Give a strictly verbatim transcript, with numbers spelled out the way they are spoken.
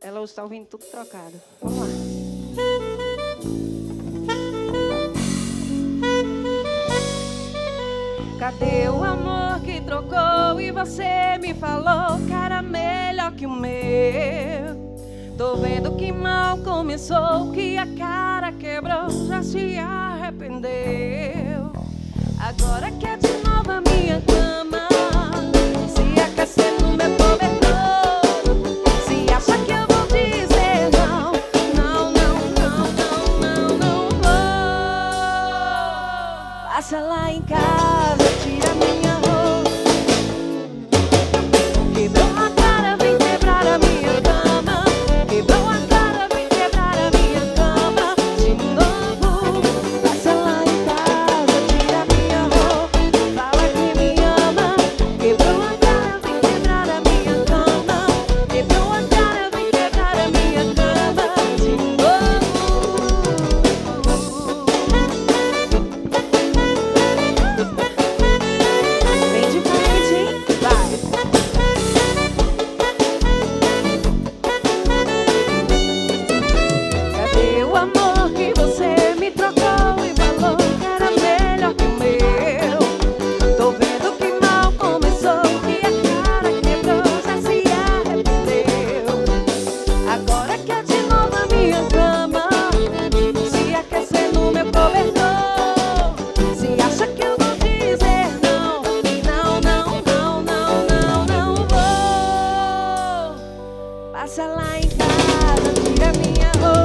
Ela está ouvindo tudo trocado. Vamos lá. Cadê o amor que trocou e você me falou que era melhor que o meu? Tô vendo que mal começou, que a cara quebrou, já se arrependeu. Agora quer de novo a minha cama, se aquecer no meu cobertor. Se acha que eu vou dizer não, não, não, não, não, não, não vou. Passa lá em casa, tira minha roupa. Quebrou a cara, vem quebrar a minha cama. Quebrou a cara, vem quebrar a minha cama de novo. Passa lá em casa, tira minha roupa, fala que me ama. Quebrou a cara, vem quebrar a minha cama. Quebrou a cara, vem quebrar a minha cama de novo. Vem de frente, hein? Vai. Cadê o amor que você me trocou e falou que era melhor que o meu? Tô vendo que mal começou, que a cara quebrou, já se arrependeu. Agora quer de novo a minha cama, se aquecer no meu cobertor. Se acha que eu vou dizer não, não, não, não, não, não, não vou. Passa lá em casa, tira minha roupa.